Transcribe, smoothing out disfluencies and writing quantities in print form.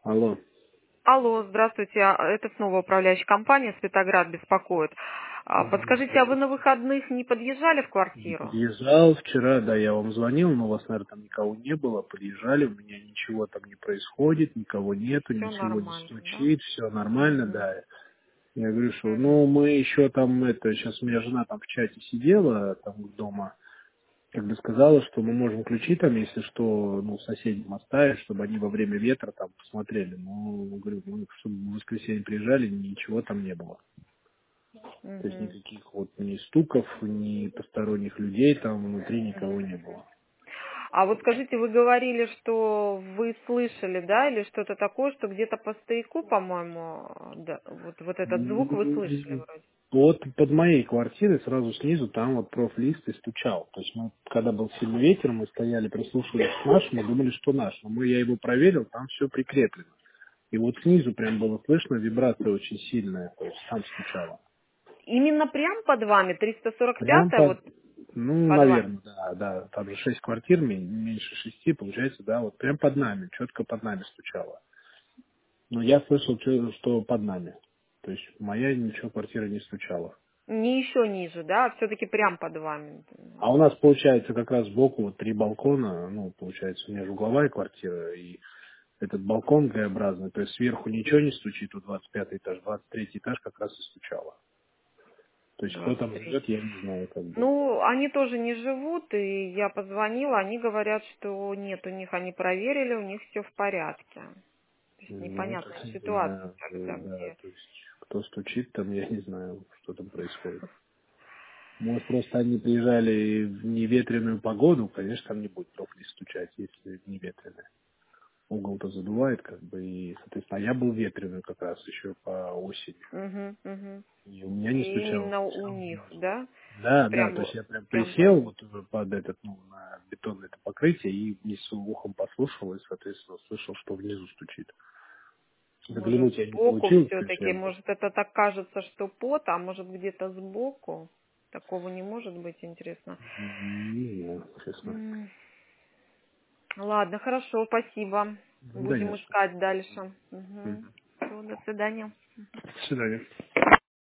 Алло. Алло, здравствуйте. Это снова управляющая компания «Светоград» беспокоит. Подскажите, а вы на выходных не подъезжали в Не квартиру? подъезжал вчера, да, я вам звонил, но у вас, наверное, там никого не было. Подъезжали, у меня ничего там не происходит, никого нету, Все ничего не нормально, да? стучит, все нормально, Угу, да. Я говорю, что, угу. ну, мы еще там, сейчас у меня жена там в чате сидела, там дома, как бы сказала, что мы можем ключи там, если что, ну, соседям оставить, чтобы они во время ветра там посмотрели. Ну, говорю, ну, чтобы в воскресенье приезжали, ничего там не было. То есть Угу. никаких вот ни стуков, ни посторонних людей там внутри никого не было. А вот скажите, вы говорили, что вы слышали, да, или что-то такое, что где-то по стояку, по-моему, да, вот этот звук вы слышали вроде? Вот под моей квартирой сразу снизу там вот профлист и стучал. То есть мы, когда был сильный ветер, мы стояли, прислушивались к нашему, думали, что наш. Но я его проверил, там все прикреплено. И вот снизу прям было слышно, вибрация очень сильная, то есть там стучало. Именно прям под вами, Прям 345-я, под, вот ну, под вами? наверное, да, да, там же 6 квартир, меньше 6, получается, да, вот прям под нами, четко под нами стучало. Но я слышал, что под нами. То есть моя ничего квартира не стучала. Не еще ниже, да, а все-таки прям под вами. А у нас получается как раз сбоку вот 3 балкона, ну, получается, у меня же угловая квартира, и этот балкон Г-образный, то есть сверху ничего не стучит, вот 25 этаж, 23 этаж как раз и стучало. То есть кто там 23. живет, я не знаю, как бы. Ну, они тоже не живут, и я позвонила, они говорят, что нет, у них они проверили, у них все в порядке. То есть Ну, так непонятная я не ситуация знаю, тогда, да, где... то есть кто стучит там, я не знаю, что там происходит. Может, просто они приезжали в неветреную погоду, конечно, там не будет профли стучать, если не ветреная. Угол-то задувает, как бы, и, соответственно, а я был ветреный как раз еще по осени. Угу, угу. И у меня не И стучало, именно у стучало них, снизу. да? Да, да, то Прям, есть я прям прям под присел ним. вот под этот, ну, на бетонное это покрытие и внизу ухом послушал, и, соответственно, слышал, что внизу стучит. Может, Заглянуть я не сбоку получил, конечно, все-таки, может, это так кажется, что пот, а может, где-то сбоку? Такого не может быть, интересно. не знаю, честно. Ладно, хорошо, спасибо. Да Будем нет, что. искать дальше. Угу. Мгм. Все, до свидания. До свидания.